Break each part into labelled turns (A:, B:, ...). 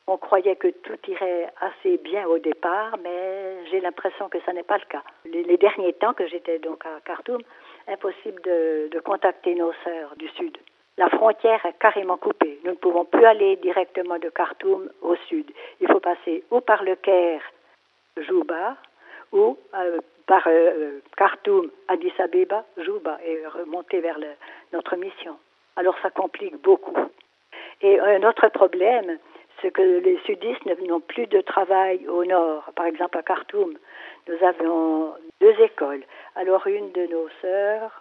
A: On croyait que tout irait assez bien au départ, mais j'ai l'impression que ça n'est pas le cas. Les derniers temps que j'étais donc à Khartoum, impossible de contacter nos sœurs du sud. La frontière est carrément coupée. Nous ne pouvons plus aller directement de Khartoum au sud. Il faut passer ou par le Caire, Juba, ou par Khartoum, Addis Abeba, Juba, et remonter vers notre mission. Alors ça complique beaucoup. Et un autre problème, c'est que les sudistes n'ont plus de travail au nord. Par exemple, à Khartoum, nous avions 2 écoles. Alors, une de nos sœurs,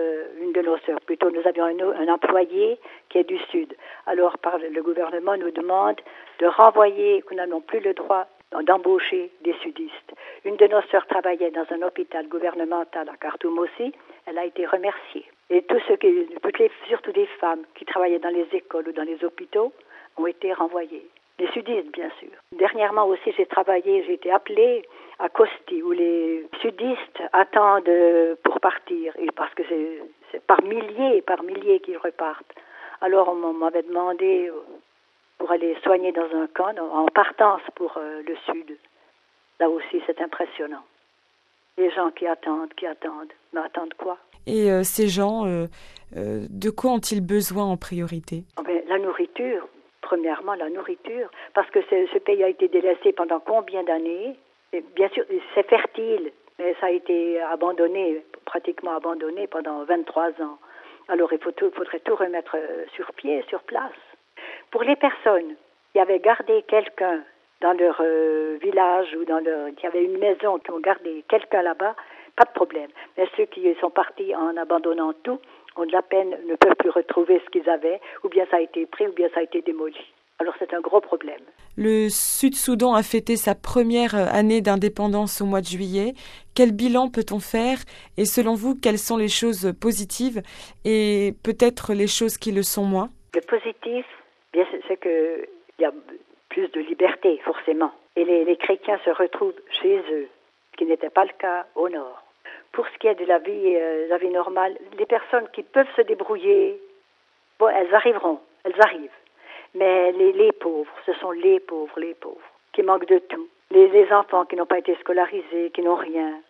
A: plutôt, nous avions un employé qui est du sud. Alors, le gouvernement nous demande de renvoyer, que nous n'avons plus le droit d'embaucher des sudistes. Une de nos sœurs travaillait dans un hôpital gouvernemental à Khartoum aussi. Elle a été remerciée. Et surtout des femmes qui travaillaient dans les écoles ou dans les hôpitaux, ont été renvoyés. Les sudistes, bien sûr. Dernièrement aussi, j'ai été appelée à Kosti, où les sudistes attendent pour partir, et parce que c'est par milliers qu'ils repartent. Alors, on m'avait demandé pour aller soigner dans un camp, en partance pour le sud. Là aussi, c'est impressionnant. Les gens qui attendent. Mais attendent quoi?
B: Et ces gens, de quoi ont-ils besoin en priorité?
A: La nourriture. Premièrement, la nourriture, parce que ce pays a été délaissé pendant combien d'années? Et bien sûr, c'est fertile, mais ça a été pratiquement abandonné pendant 23 ans. Alors, il faudrait tout remettre sur pied, sur place. Pour les personnes qui avaient gardé quelqu'un dans leur village ou qui avaient une maison, qui ont gardé quelqu'un là-bas, pas de problème. Mais ceux qui sont partis en abandonnant tout, ont de la peine, ne peuvent plus retrouver ce qu'ils avaient, ou bien ça a été pris, ou bien ça a été démoli. Alors c'est un gros problème.
B: Le Sud-Soudan a fêté sa première année d'indépendance au mois de juillet. Quel bilan peut-on faire? Et selon vous, quelles sont les choses positives et peut-être les choses qui le sont moins?
A: Le positif, bien, c'est qu'il y a plus de liberté, forcément. Et les chrétiens se retrouvent chez eux, ce qui n'était pas le cas au nord. Pour ce qui est de la vie normale, les personnes qui peuvent se débrouiller, elles arrivent. Mais les pauvres, ce sont les pauvres, qui manquent de tout. Les enfants qui n'ont pas été scolarisés, qui n'ont rien.